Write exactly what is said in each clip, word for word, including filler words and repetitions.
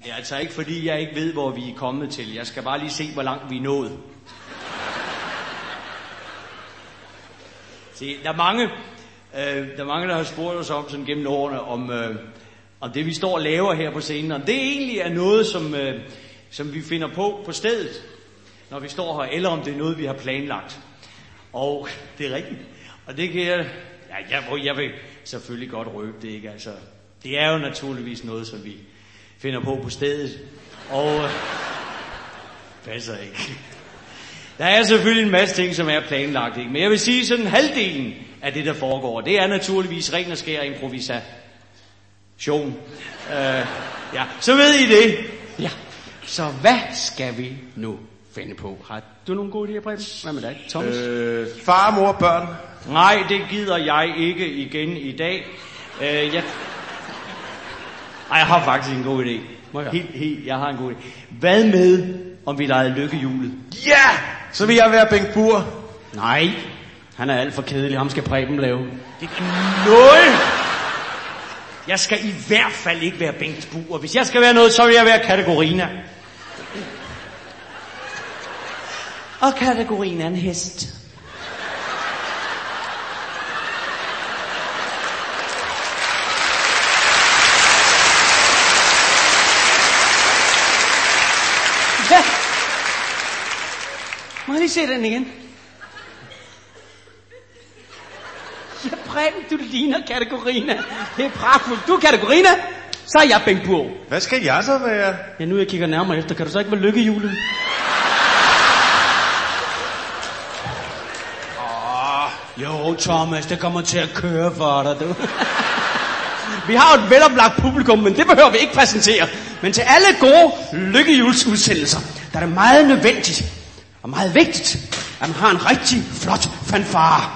Ja, altså ikke fordi jeg ikke ved, hvor vi er kommet til. Jeg skal bare lige se, hvor langt vi er nået. Se, der er mange, øh, der er mange, der har spurgt os om sådan gennem årene, om, øh, om det, vi står og laver her på scenen. Og det egentlig er noget, som, øh, som vi finder på på stedet, når vi står her, eller om det er noget, vi har planlagt. Og det er rigtigt. Og det kan jeg... Ja, jeg, jeg vil selvfølgelig godt røbe det, ikke? Altså, det er jo naturligvis noget, som vi finder på på stedet. Og... Øh, passer ikke. Der er selvfølgelig en masse ting, som er planlagt, ikke? Men jeg vil sige, sådan halvdelen af det, der foregår, det er naturligvis ren og skær improvisation. Uh, ja, så ved I det. Ja. Så hvad skal vi nu finde på? Har du nogle gode idéer, Preben? Hvad med dig, Thomas? Øh, far, mor, børn. Nej, det gider jeg ikke igen i dag. Uh, jeg... Ej, jeg har faktisk en god idé. Helt, helt, jeg har en god idé. Hvad med, om vi legede lykkehjulet? Ja! Yeah! Så vil jeg være Bengt Burr. Nej, han er alt for kedelig. Ham skal Preben lave. Det er nul! Jeg skal i hvert fald ikke være Bengt Burr. Hvis jeg skal være noget, så vil jeg være Kategorina. Og Kategorina er en hest. Hvad? Må jeg lige se den igen? Ja, Preben, du ligner Kategorina. Det er pragtfuldt. Du er Kategorina, så er jeg Bengt Burg. Hvad skal jeg så være? Ja, nu jeg kigger nærmere efter. Kan du så ikke være lykkehjulet? Åh, jo, Thomas, det kommer til at køre for dig, du. Vi har jo et veloplagt publikum, men det behøver vi ikke præsentere. Men til alle gode lykkehjulsudsendelser, der er det meget nødvendigt og meget vigtigt, at man har en rigtig flot fanfare.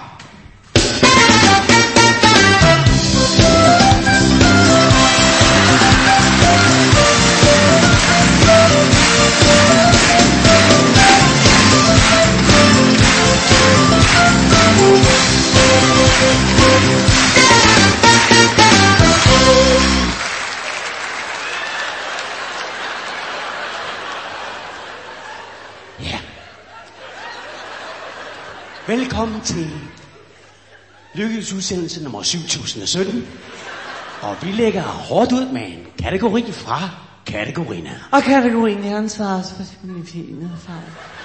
Velkommen til Lykkehjulsudsendelse nummer syv tusind sytten. Og vi lægger hårdt ud med en kategori fra Kategorina. Og kategorien er ansvaret for sin fine far.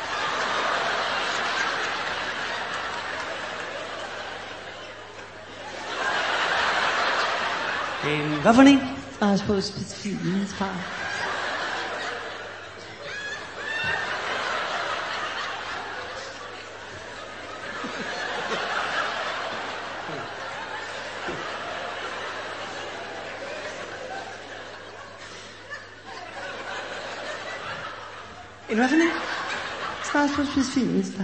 En, hvad for en? Ansvaret på specifikt far. En hvad for en? Start på specifikt far.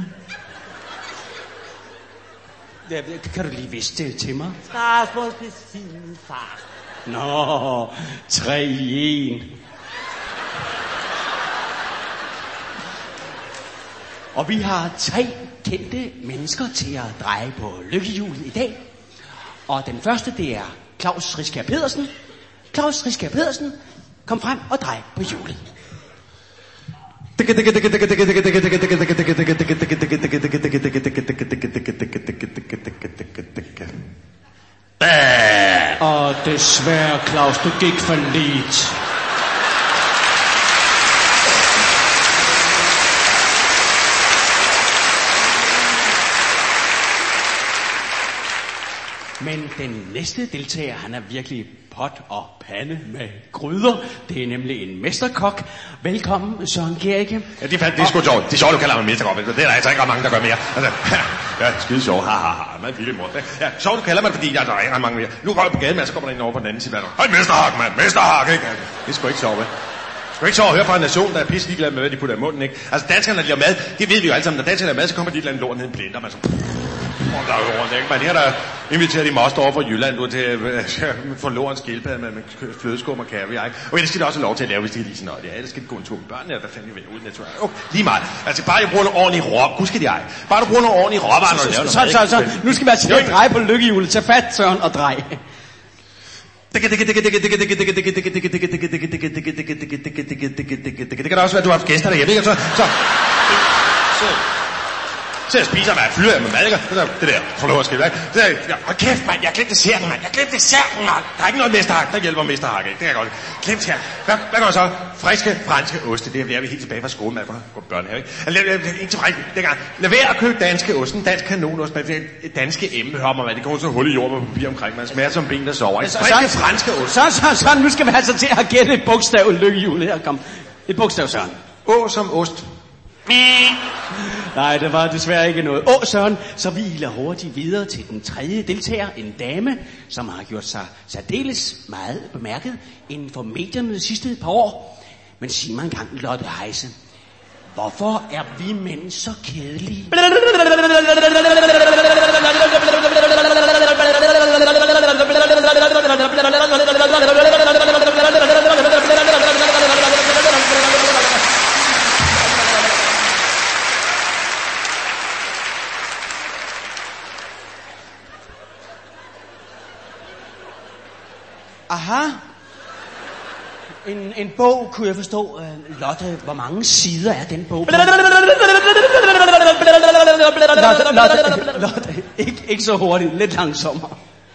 Ja, kan du lige vise det til mig? Start på specifikt far. Nå, tre i en. Og vi har tre kendte mennesker til at dreje på lykkehjulet i dag. Og den første, det er Claus Riskær Pedersen. Claus Riskær Pedersen, kom frem og drej på hjulet. Og desværre, Claus, du gik for lidt. Men den næste deltager, han er virkelig pot og pande med gryder. Det er nemlig en mesterkok. Velkommen, Søren Gericke. Ja, det er, det er sgu sjovt. Det er sjovt, du kalder mig mesterkok. Det er der altså ikke mange, der gør mere. Altså, ja, skide sjovt. Ha, ha, ha. Man er vildt mor. Ja, sjovt, du kalder mig, fordi jeg, der er ikke mange mere. Nu går jeg på gaden, og så kommer der en over på den anden side. Hej, mesterhak, mand. Mesterhak, ikke? Det er sgu ikke sjovt, vel? Det er ikke sjovt at høre fra en nation, der er pisse ligeglad med, hvad de putter i munden, ikke? Altså, danskerne, der laver mad, det ved vi jo alle sammen. Når danskerne laver mad, så kommer de et eller andet lort ned i en blender, man så... Der er jo rundt, ikke? Man her der inviterer de moster over fra Jylland du, til at uh, få lort en skildpadde med, med flødeskum og kaviar, ikke? Og det skal de også have lov til at lave, hvis de kan lide sådan noget. Ja, det skal de gå en tur med børnene, og hvad fanden vi vil ud naturligt. Okay, lige meget. Altså, bare jeg bruger nogle ordentlige råb. Husk det ej. Bare du bruger nogle ordentlige råvarer, når du laver noget. Så, så, så, nu skal vi altså ikke dreje på lykkehjulet. Tag fat, Søren, og drej. Det kan da også være, at du har haft gæster derhjemme, ikke? Så, så, så, så jeg spiser, mand. Fylder jeg med mad, ikke? Det der, får lov at skrive, ikke? Så jeg, hold kæft, mand. Jeg glemte desserten, mand. Jeg glemte desserten, mand. Der er ikke noget mesterhak, der hjælper mesterhak, ikke? Det kan jeg godt. Glemt her. Hvad, hvad gør så? Friske, franske oste. Det er vi helt tilbage fra skolen, mand. På børnehave, ikke? Ikke til frisk. Dengang. Lad være at købe danske osten. Dansk kanonost, mand. Danske emne, hør mig, mand. Det kommer så hul i jorden med papir omkring, man. Smager som ben, der sover, ikke? Friske, franske ost. Så, så, så. Nu skal vi altså til at gætte et bogstav, Lykkehjul. Her, kom. Et bogstav, Søren. Å som ost. Nej, det var desværre ikke noget. Åh, Søren, så vi iler hurtigt videre til den tredje deltager, en dame, som har gjort sig særdeles meget bemærket inden for medierne de sidste par år. Men sig mig engang, Lotte Heise, hvorfor er vi mænd så kedelige? Aha. En, en bog, kunne jeg forstå. Uh, Lotte, hvor mange sider er den bog? Lotte, Lotte, Lotte, ikke, ikke så hurtigt, lidt langsommere.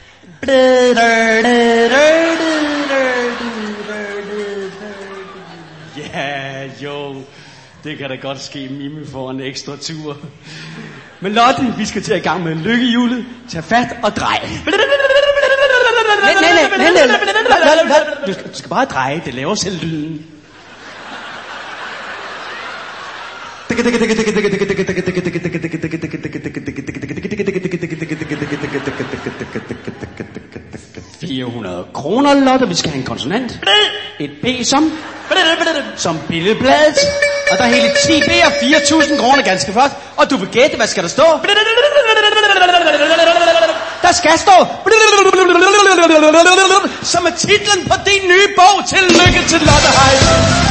Ja, jo, det kan da godt ske, Mimi får en ekstra tur. Men Lotte, vi skal til i gang med lykkehjulet. Tag fat og drej. Nej, nej, nej, nej, nej, nej. Du skal, du skal bare dreje, det laver selv lyden. fire hundrede kroner, Lotte, vi skal have en konsonant. Et B som, som billedbladet. Og der er hele ti B'er, fire tusind kroner, ganske flot. Og du vil gætte, hvad skal der stå? Der skal stå, som er titlen på din nye bog. Tillykke til Lotte Heise.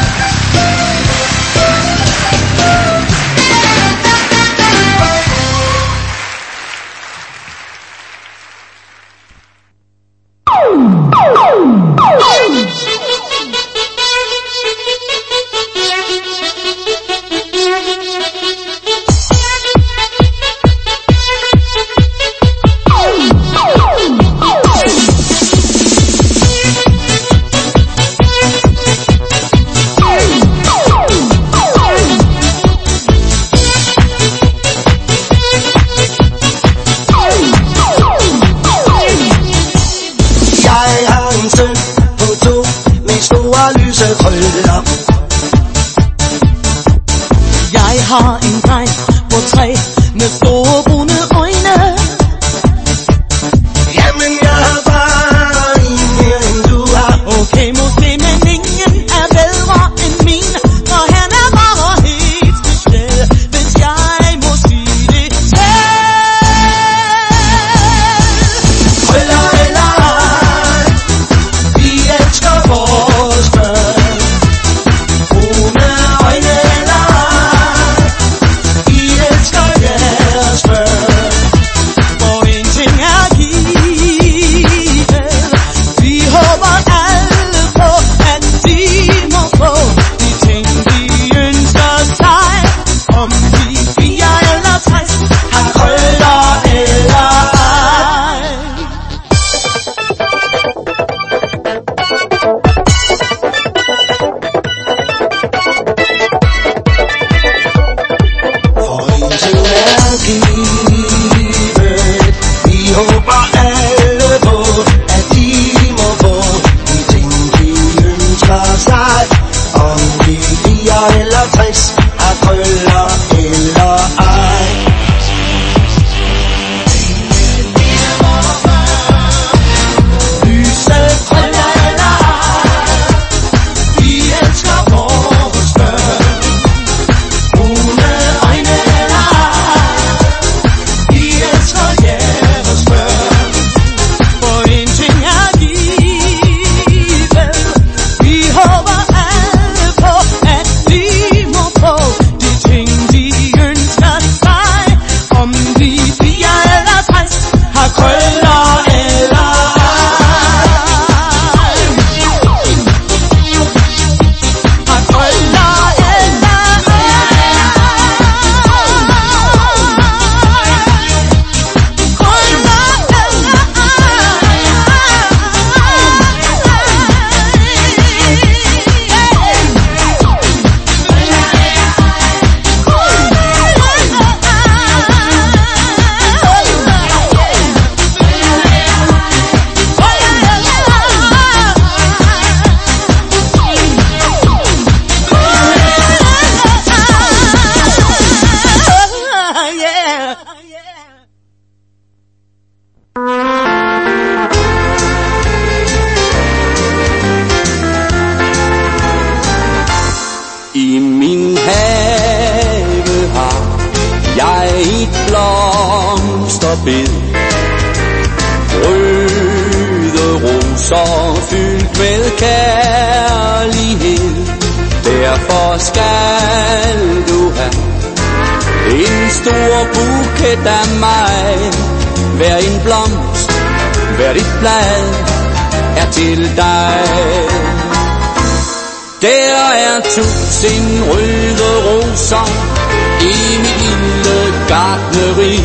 I'm min have har jeg et blomsterbed, røde roser fyldt med kærlighed. Derfor skal du have en stor buket af mig. Hver en blomst, hver et blad er til dig. Der er tusind røde roser i mit lille gartneri.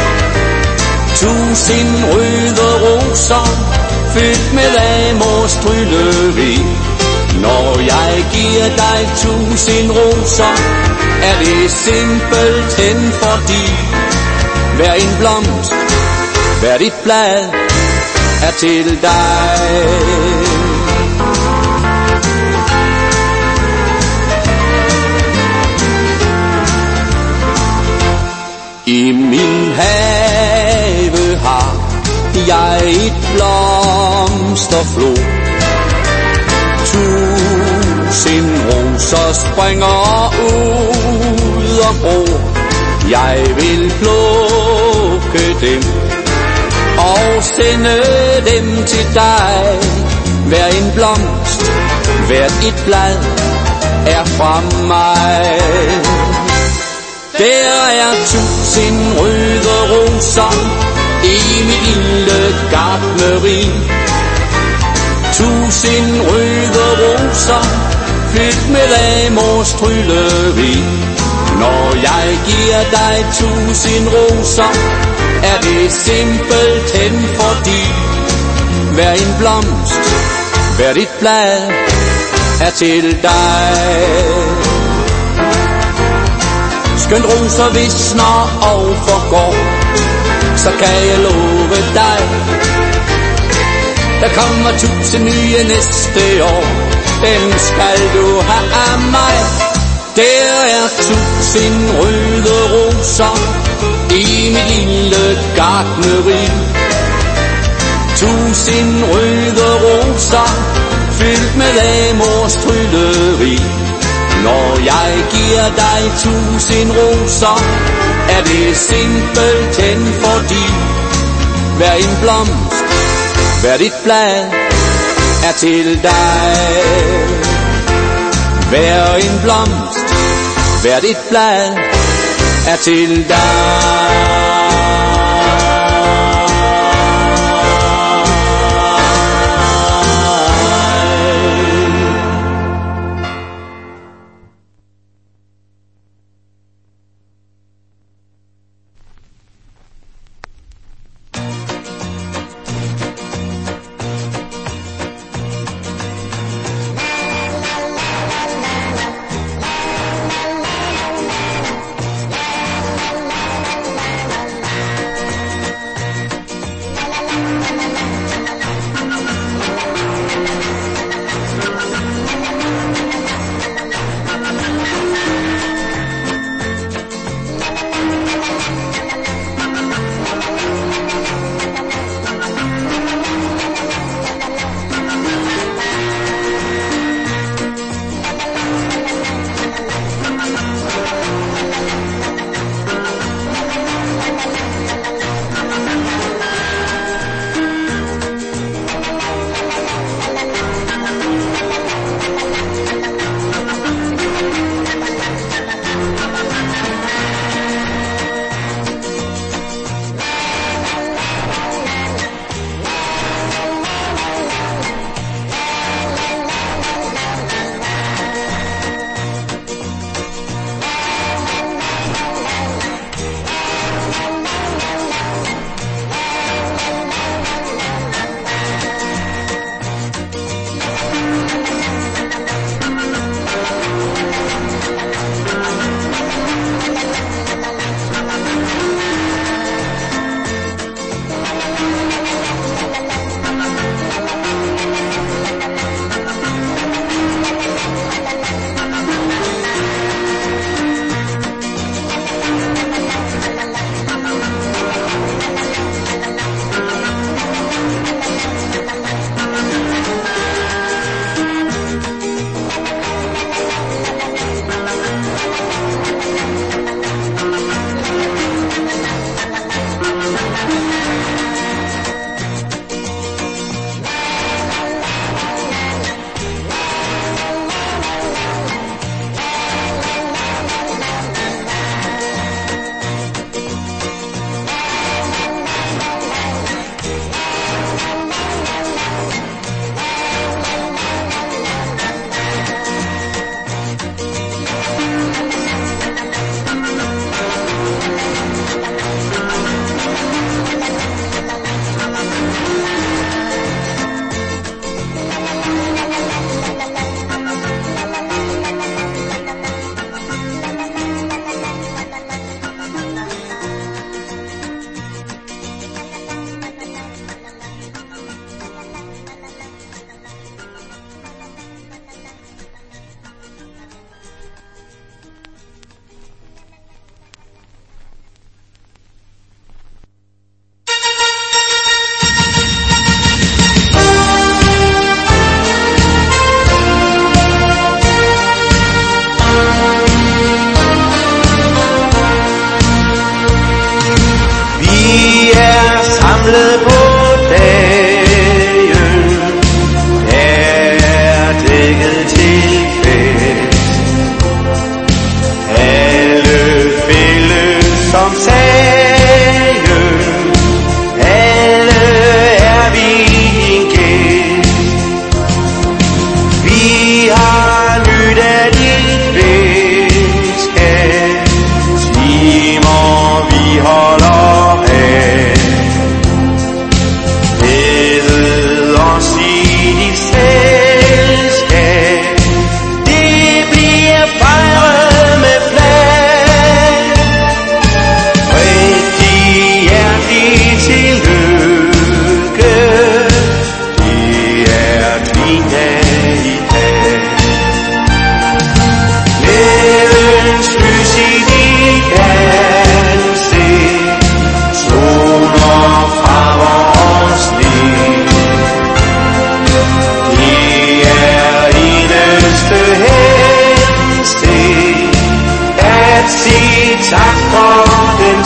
Tusind røde roser fyldt med amors trylleri. Når jeg giver dig tusind roser, er det simpelthen fordi hver en blomst, hvert et blad er til dig. I min have har jeg et blomsterflod. Tusind roser springer ud og gror. Jeg vil plukke dem og sende dem til dig. Hver en blomst, hvert et blad er fra mig. Der er tusind røde roser i mit lille gartneri. Tusind røde roser fyldt med amors trylleri. Når jeg giver dig tusind roser, er det simpelthen fordi hver en blomst, hvert et blad er til dig. Skønt roser visner og forgår, så kan jeg love dig, der kommer tusind nye næste år. Dem skal du have af mig. Der er tusind røde roser i mit lille gartneri. Tusind røde roser fyldt med amors trylleri. Når jeg giver dig tusind roser, er det simpelthen fordi hver en blomst, hvert et blad er til dig. Hver en blomst, hvert et blad er til dig.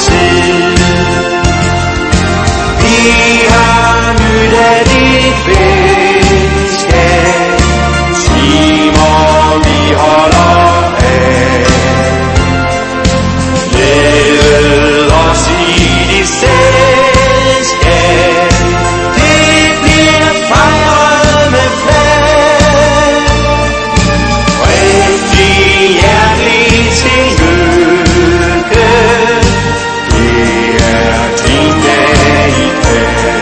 tid. Vi har nyt af dit venskab, timer vi holder af. Led os i dit selskab, det bliver fejret med flag. Rigtig hjertelig tillykke, det er din dag i dag.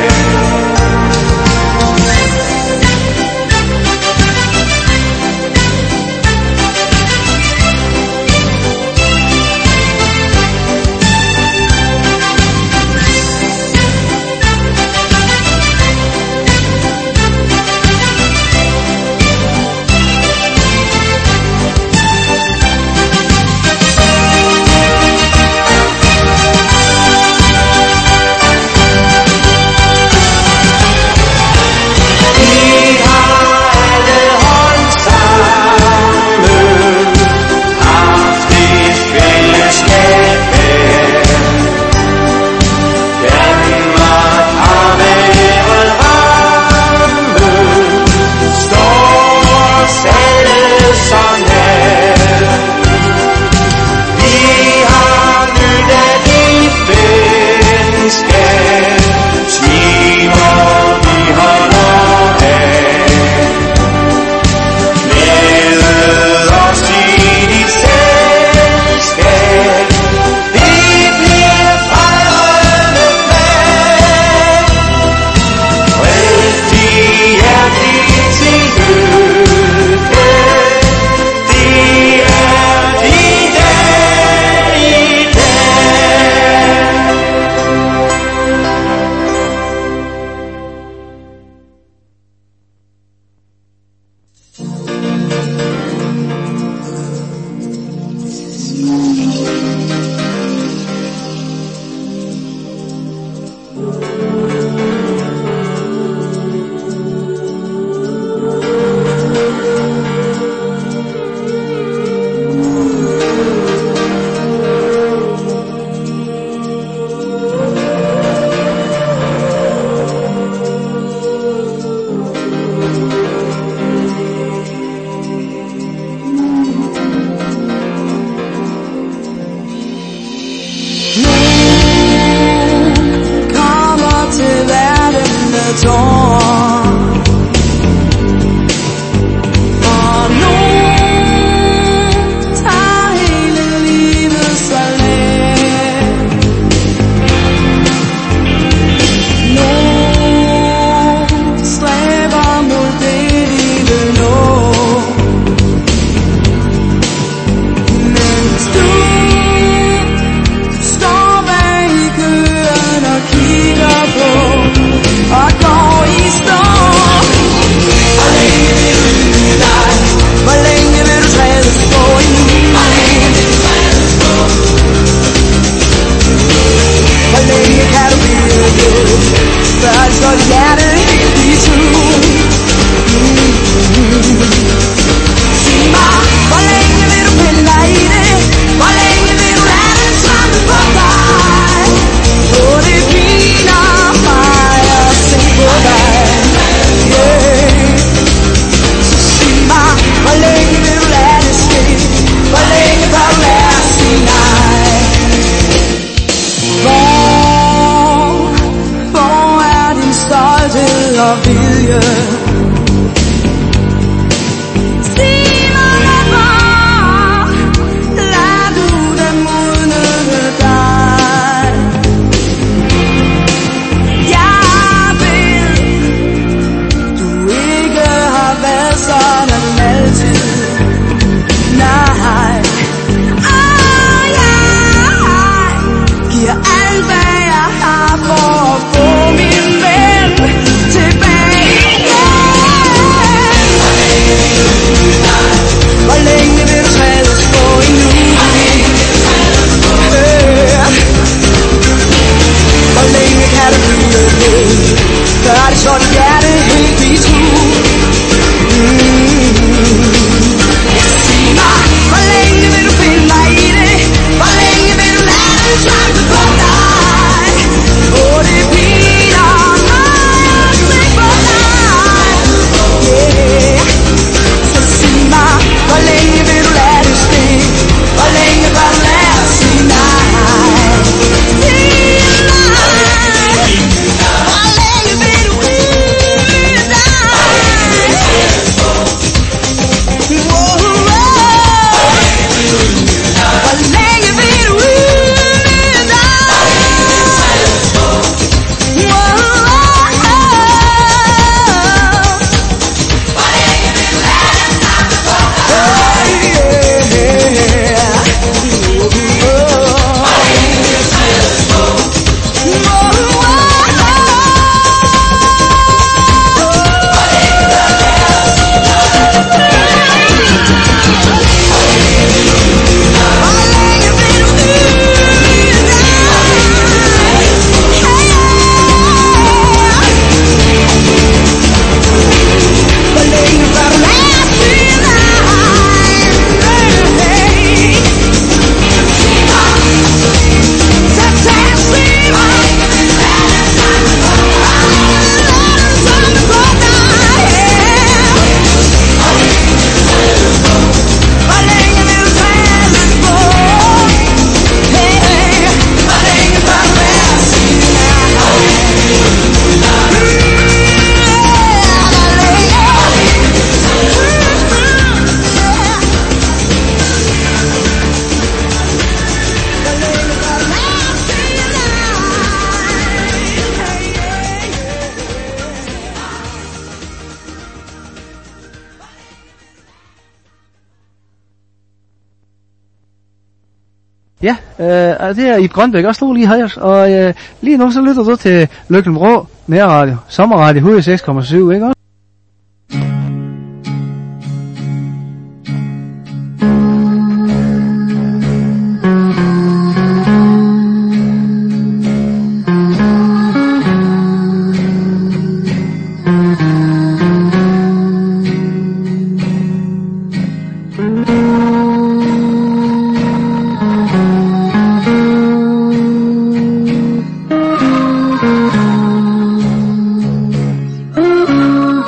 Alt hvad jeg har for at få min ven tilbage. Ja, øh, det er i Grønbæk og stod lige her, og øh, lige nu så lytter du til Løkken-Vrå Nærradio, sommerradio, hundrede og seks komma syv, ikke også? Thank you.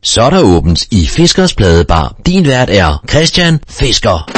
Så er der åbent i Fiskers Pladebar. Din vært er Christian Fisker.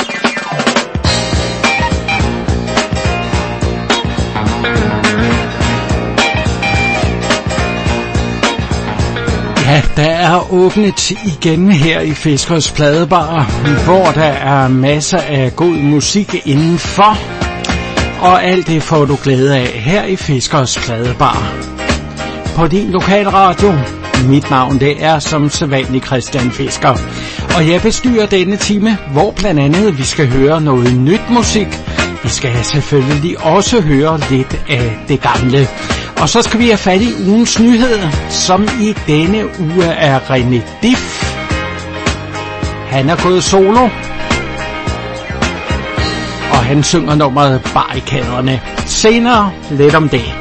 Ja, der er åbnet igen her i Fiskers Pladebar, hvor der er masser af god musik indenfor. Og alt det får du glæde af her i Fiskers Pladebar. På din lokalradio. Mit navn det er som sædvanlig Christian Fisker. Og jeg bestyrer denne time, hvor blandt andet vi skal høre noget nyt musik. Vi skal selvfølgelig også høre lidt af det gamle. Og så skal vi have fat i ugens nyheder, som i denne uge er René Dif. Han er gået solo. Og han synger nummeret Barrikaderne. Senere lidt om det.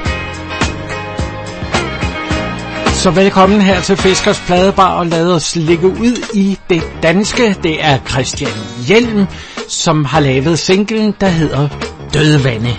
Så velkommen her til Fiskers Pladebar, og lad os ligge ud i det danske. Det er Christian Hjelm, som har lavet singlen, der hedder Dødvande.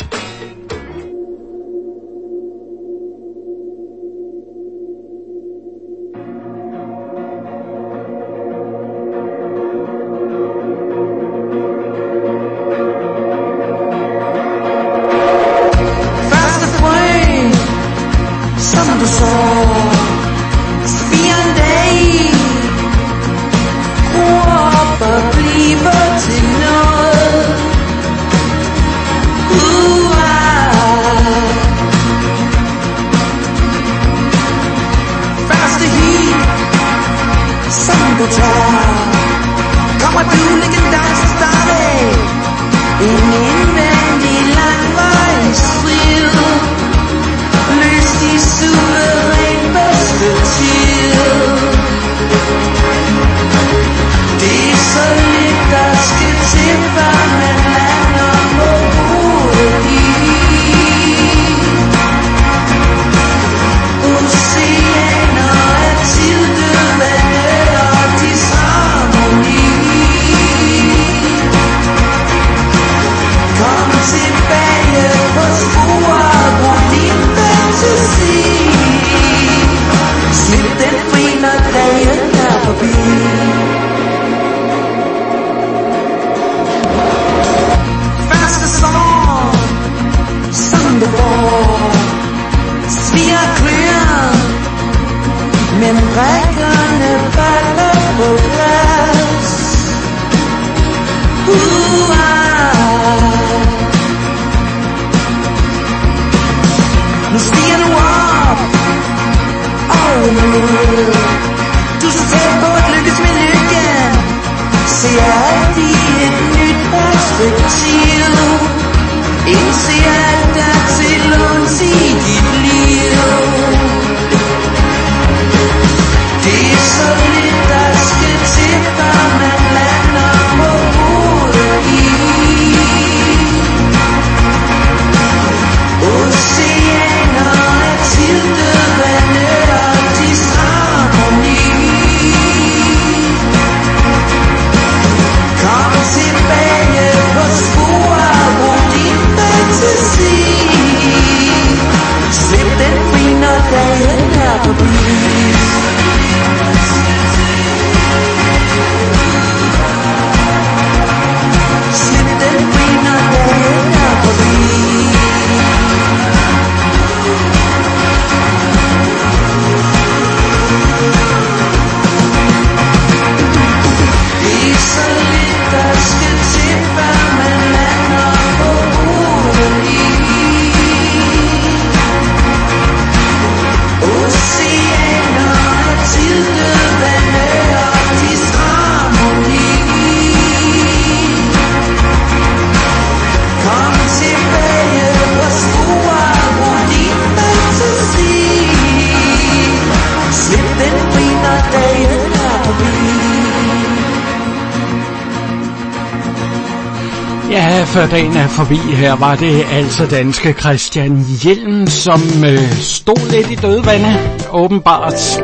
Før dagen er forbi, her var det altså danske Christian Hjelm, som øh, stod lidt i dødvande, åbenbart.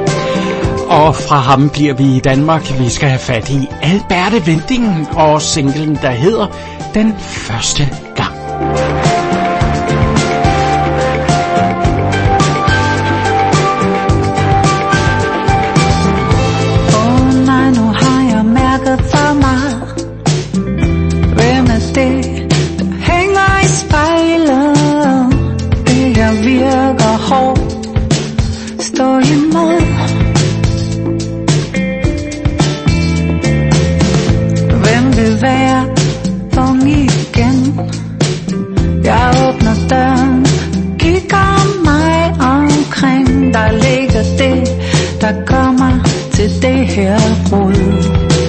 Og fra ham bliver vi i Danmark. Vi skal have fat i Alberte Winding og singlen, der hedder Den Første Gang. åbner døren, kigger mig omkring. Der ligger det, der kommer til det her rod.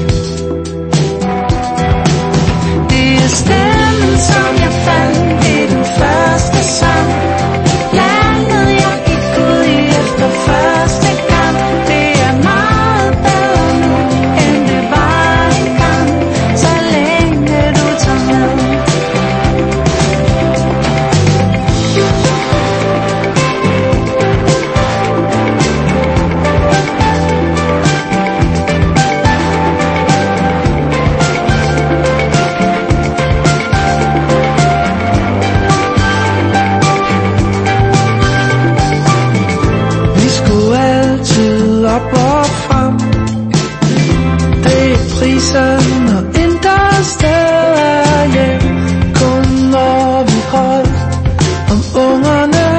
Det er stemmen, som jeg fandt i den første sang. Landet jeg gik ud i efter første gang. Det er meget bedre nu, end det var engang. Så længe du tager med. Op og frem. Det er prisen og intet sted er hjem. Kun når vi holdt om ungerne.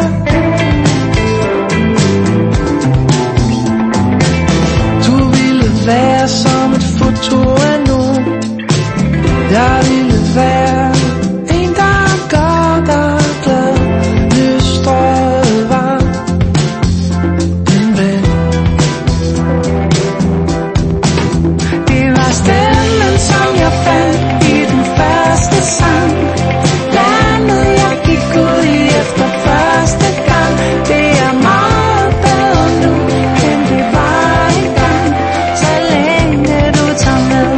Du ville være som et foto af nogen. Jeg ville være en, der gør dig glad. Nystrøget varm. Som jeg fandt i den første sang. Landet jeg gik ud i efter første gang. Det er meget bedre nu, end det var engang. Så længe du tager med.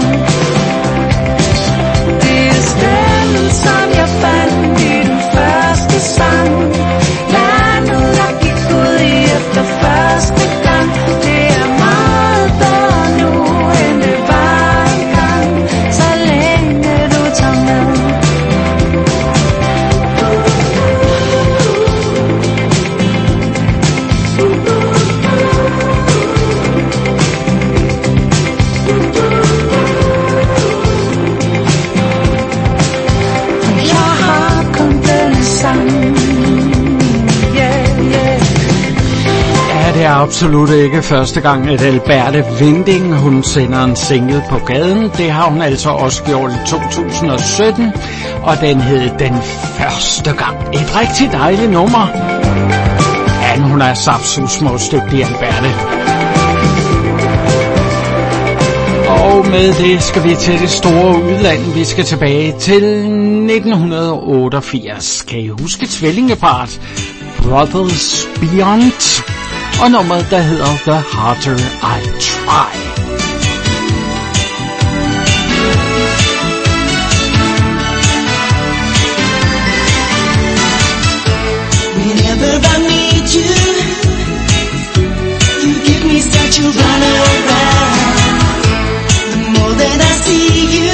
Det er stemmen, som jeg fandt i den første sang. Landet jeg gik ud i efter første gang. Det er meget bedre nu, end det var engang. Så længe du tager med. Jeg har kun denne sang. Yeah, yeah. Ja, det er absolut ikke første gang, at Alberte Winding, hun sender en single på gaden. Det har hun altså også gjort i to tusind og sytten, og den hed Den Første Gang. Et rigtig dejligt nummer. Ja, hun er sapsusmåsdygtig, Alberte. Og med det skal vi til det store udland. Vi skal tilbage til nitten otteogfirs. Kan I huske tvillingepart Brothers Beyond? Og nummeret, der hedder The Harder I Try. Whenever I need you, you give me such a runaround. The more that I see you,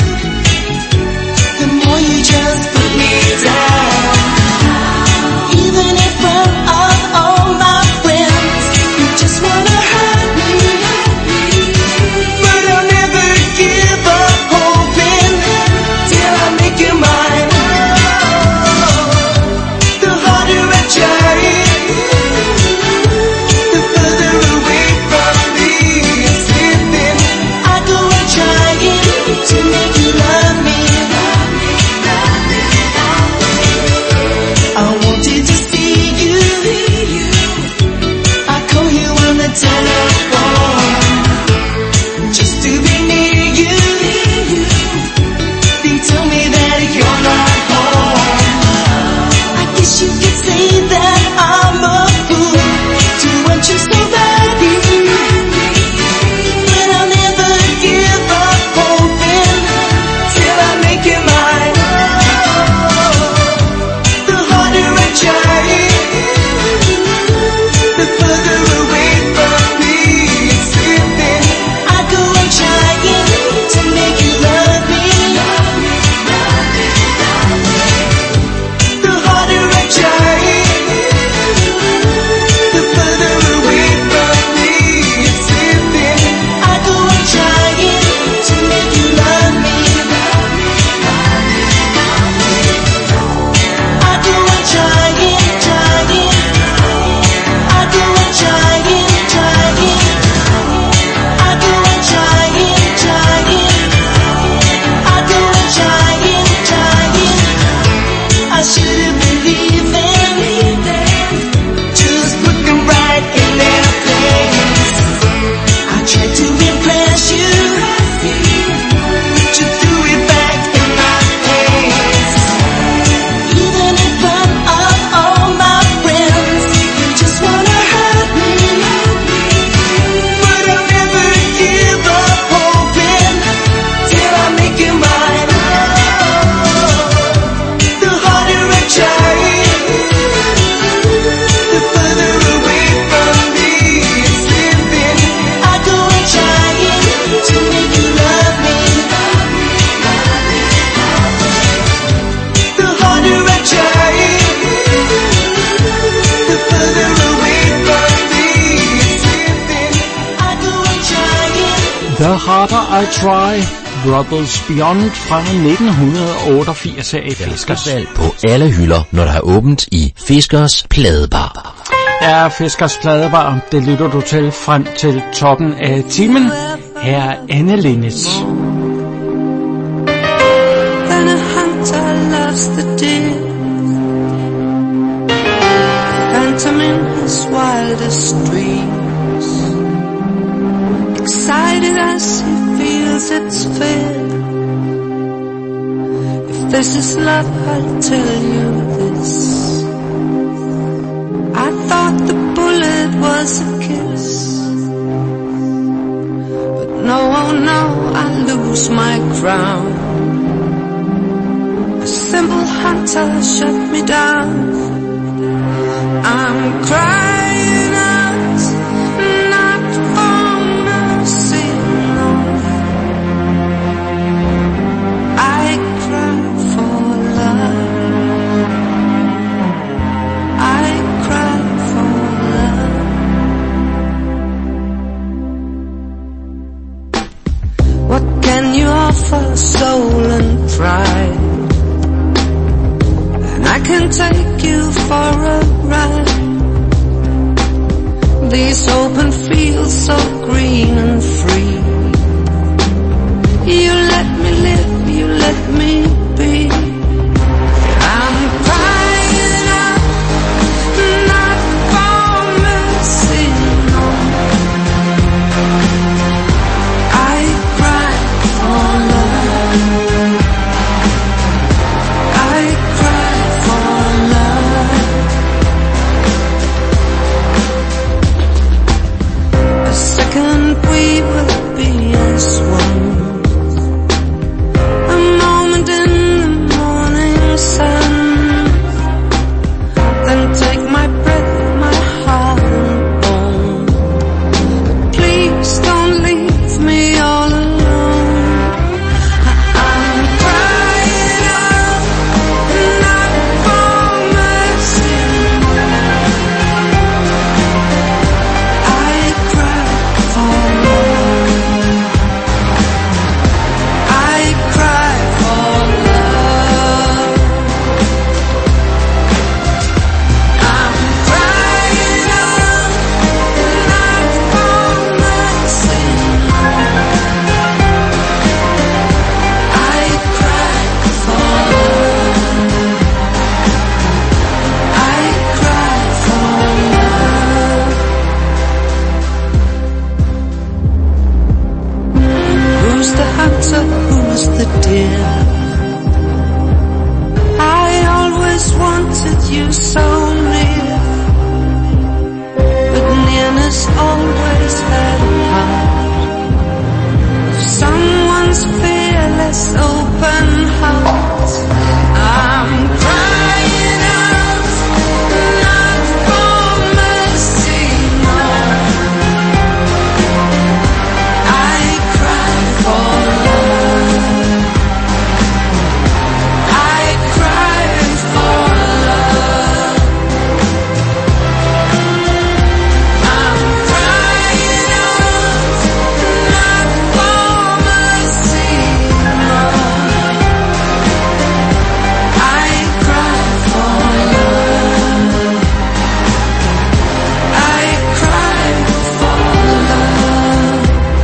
the more you just put me down. Even in front of all my friends, you just wanna hurt me. But I'll never give up hoping till I make you mine. The harder I try, the further away from me. The Harder I Try, Brothers Beyond fra nitten otteogfirs her i Fiskers. På alle hylder, når der er åbent i Fiskers Pladebar. Ja, Fiskers Pladebar, det lytter du til frem til toppen af timen. Her er Anne Linnet. Then a hunter loves the deer, phantom in his wildest dreams, excited as he feels its fear. If this is love, I'll tell you this. I thought the bullet was a kiss, but no, oh no, I lose my crown. A simple hunter shut me down. I'm crying out, not for mercy, no. I cry for love. I cry for love. What can you offer, soul and pride? I can take you for a ride. These open fields so green and free. You let me live, you let me be. I'm crying out, not for mercy, no. I cry for love. I cry for love. A second we will be as one. A moment in the morning sun. Then take my breath, my heart and bone. But please don't leave me all alone. I'm crying out, not for mercy. I cry for love. I cry for love. I'm crying out, not for mercy. I cry for love. I cry for love. Who's the hunter? Who's the deer? I always wanted you so near, but nearness always had a part of someone's fearless open heart. I'm crying out, not for mercy, no. I cry for love. I cry for love. I'm crying out, not for mercy, no. I cry for love. I cry for love.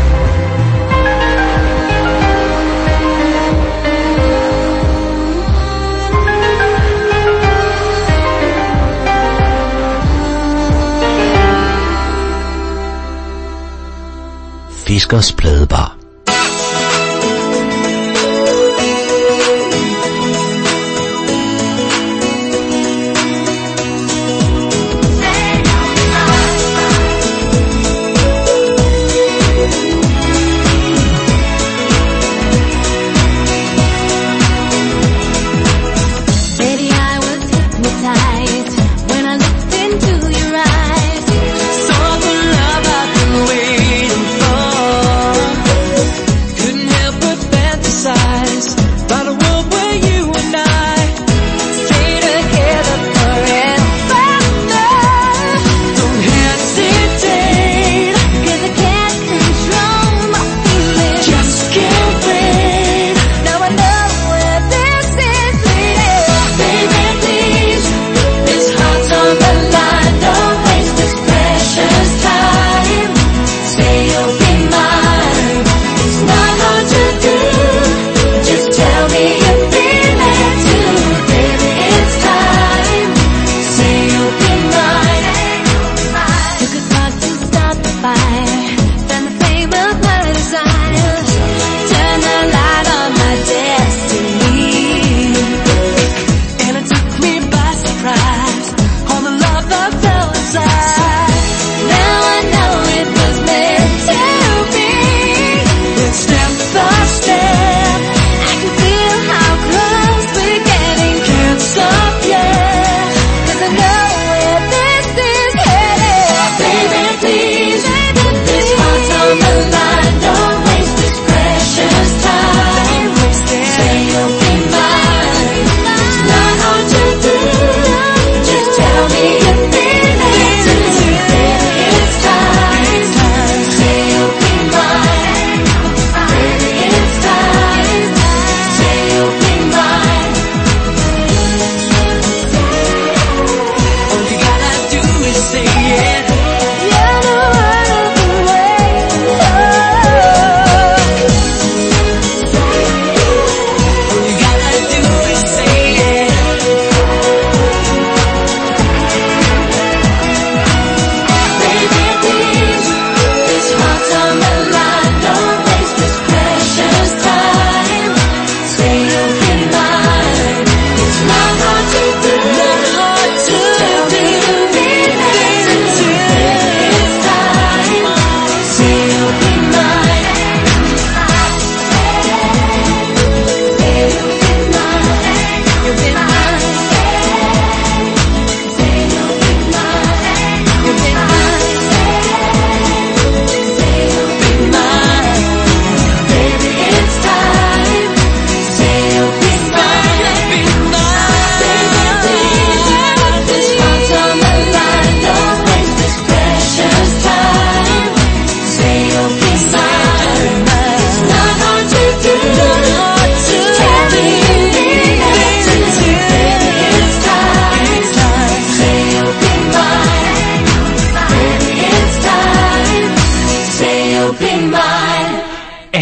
Fiskers Pladebar. Baby, I was hypnotized when I looked into your eyes. Saw the love I've been waiting for.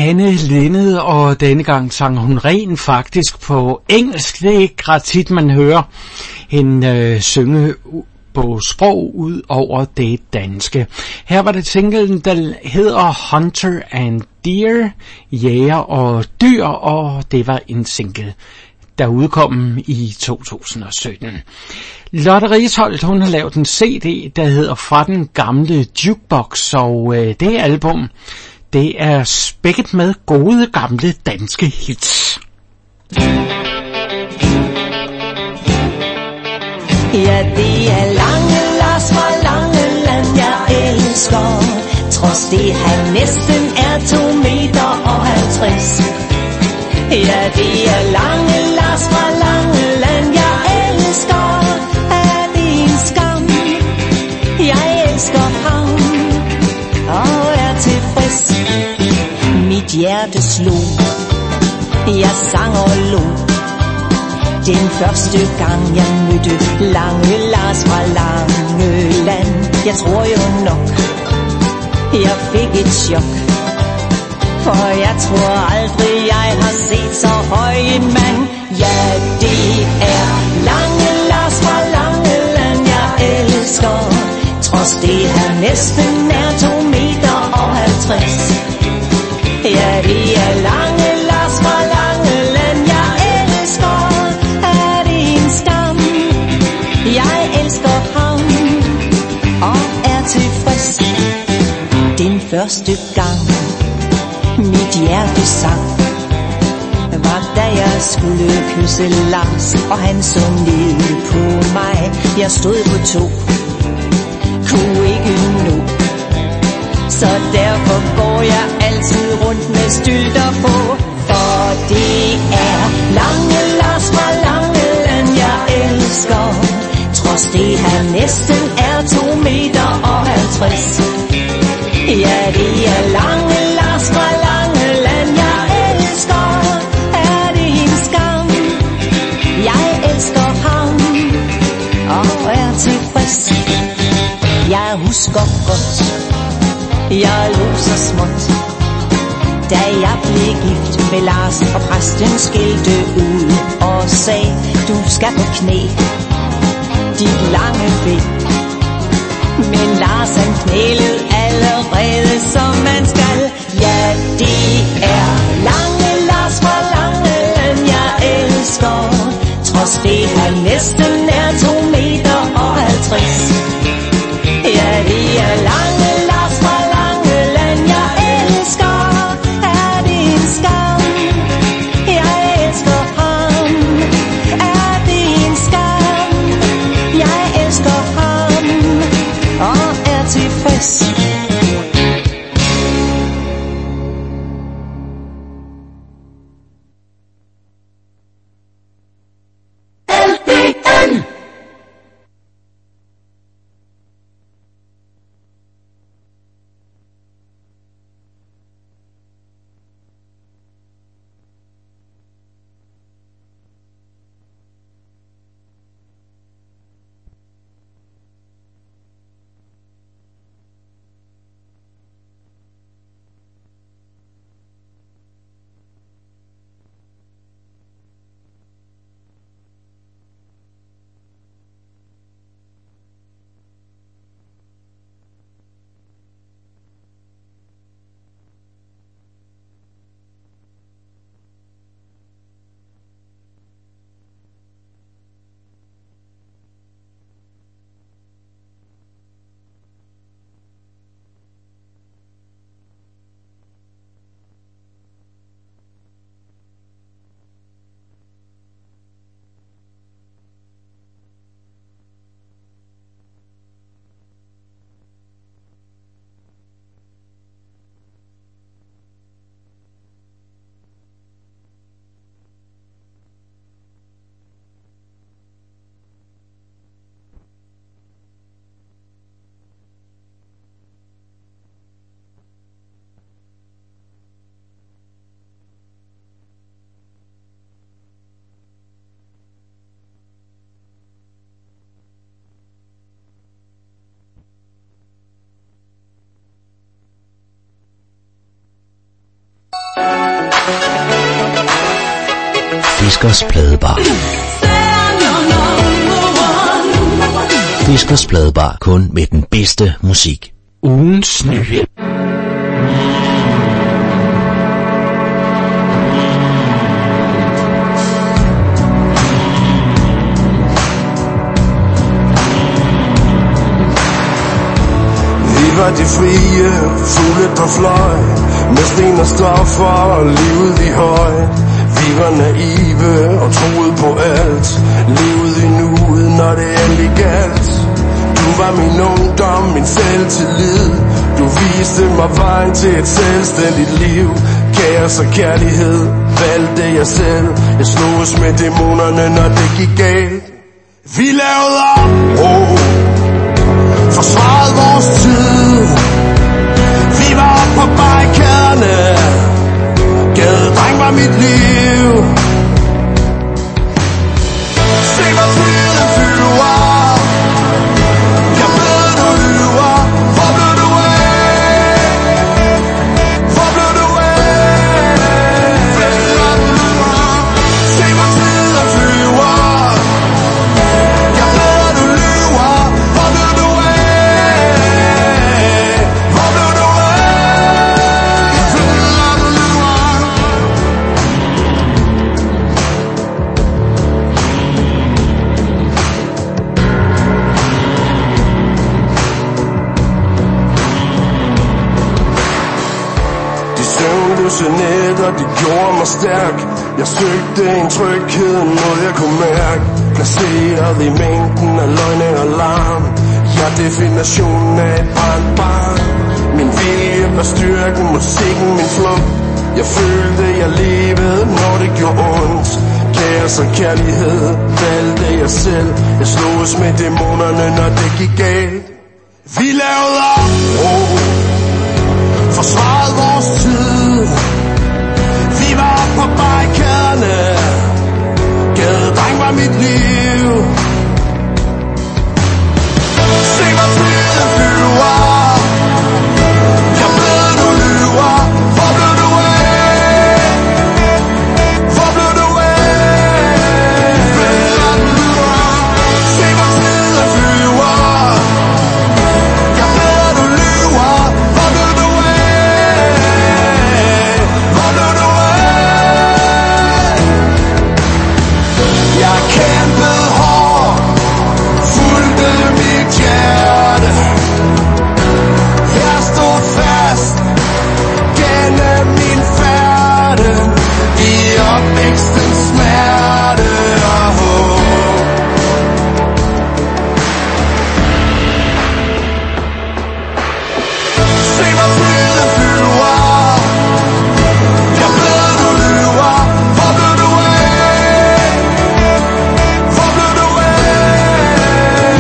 Anne Linnet, og denne gang sang hun rent faktisk på engelsk. Det er ikke ret tit, man hører hende øh, synge på sprog ud over det danske. Her var det singlen, der hedder Hunter and Deer, jæger og dyr, og det var en single, der udkom i to tusind og sytten. Lotte Risholt, hun har lavet en C D, der hedder Fra den gamle jukebox, og øh, det album, det er spækket med gode gamle danske hits. Ja, det er Lange Lars fra Langeland, jeg elsker. Trods det han næsten er to meter og halvtreds. Ja, det er Lange Lars fra Langeland, jeg elsker. Er det en skam? Jeg elsker ham og er tilfreds. Mit hjerte slog, jeg sang og lå. Den første gang jeg mødte Lange Lars fra Langeland. Jeg tror jo nok, jeg fik et chok. For jeg tror aldrig jeg har set så høj en mand. Ja, det er Lange Lars fra Langeland, jeg elsker. Trods det han næsten er to meter og halvtreds. Ja, det er Lange Lars fra Langeland, jeg elsker. Er det en skam? Jeg elsker ham og er tilfreds. Den første gang mit hjerte sang, var da jeg skulle kysse Lars, og han så ned på mig. Jeg stod på to, kunne ikke nå, så derfor går jeg altid rundt med stylter på. For det er Lange Lars fra Langeland, jeg elsker. Trods det han næsten er to meter og halvtreds. Ja, det er Lange Lars fra Langeland, jeg elsker. Er det en skam? Jeg elsker ham og er tilfreds. Jeg husker godt, jeg lå så småt, da jeg blev gift med Lars, og præsten skilte ud og sagde, du skal på knæ, dit lange ben. Men Lars han knælede allerede som man skal. Ja, det er Lange Lars fra Langeland, jeg elsker. Trods det han næsten er to meter og halvtreds. Ja, det er Lange Lars fra Langeland, jeg elsker. Er det en skam? Jeg elsker ham. Er det en skam? Jeg elsker ham og er tilfreds. L B N Fiskers Pladebar. Fiskers Pladebar, kun med den bedste musik. Ugens nyhed. Var de frie, fugle der fløj, med sten og stoffer og livet i høj. Vi var naive og troede på alt, livet i nuet, når det endelig galt. Du var min ungdom, min selvtillid, du viste mig vejen til et selvstændigt liv. Kaos og kærlighed, valgte jeg selv, jeg sloges med dæmonerne, når det gik galt. Vi lavede op, oh, forsvarede vores tid. Vi var oppe på barrikaderne, gadedreng var mit liv. Se hvor flyet flyver, jeg ved du lyver. Hvor blev du af? Hvor blev du af? Se hvor flyet flyver, jeg ved du lyver. Hvor blev du af? Hvor blev du søvnløse nætter, de gjorde mig stærk. Jeg søgte en tryghed, noget jeg kunne mærke. Placeret i mængden af løgne og larm. Jeg er definitionen af et barn. Min vilje var styrken, musikken min flugt. Jeg følte, jeg levede, når det gjorde ondt. Kaos og kærlighed, valgte jeg selv. Jeg sloges med dæmonerne, når det gik galt. Vi lavede op, oh, forsvarede vores tid. Vi var oppe på barrikaderne, gadedreng var mit liv. Se hvor flyet flyver, jeg ved du lyver. Hvor blev du af? Hvor blev du af? Se hvor flyet flyver, jeg ved du lyver. Hvor blev du af? Hvor blev du af? Jeg kæmpede hårdt, fulgte mit hjerte. Jeg stod fast gennem min færde, i opvækstens smerte og håb. Se hvor flyet flyver, jeg ved du lyver. Hvor blev du af? Hvor blev du af?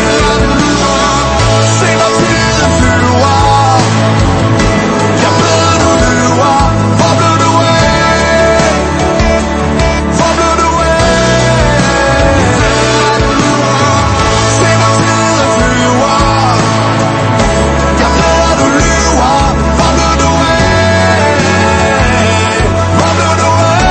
Se hvor flyet flyver, jeg ved du lyver. Hvor blev du af? Hvor blev du af? Se hvor flyet flyver, jeg ved du lyver. Hvor blev du af? Hvor blev du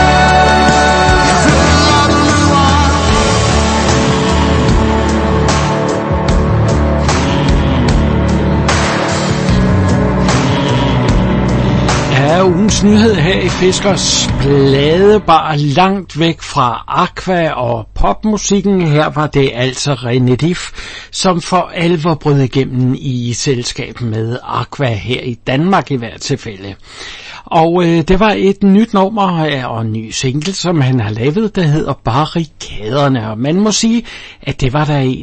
Er ugens nyhed her i Fiskers Pladebar, langt væk fra Aqua og popmusikken. Her var det altså René Dif, som for alvor brød igennem i selskab med Aqua her i Danmark i hvert tilfælde. Og øh, det var et nyt nummer og en ny single, som han har lavet, der hedder Barrikaderne. Og man må sige, at det var der en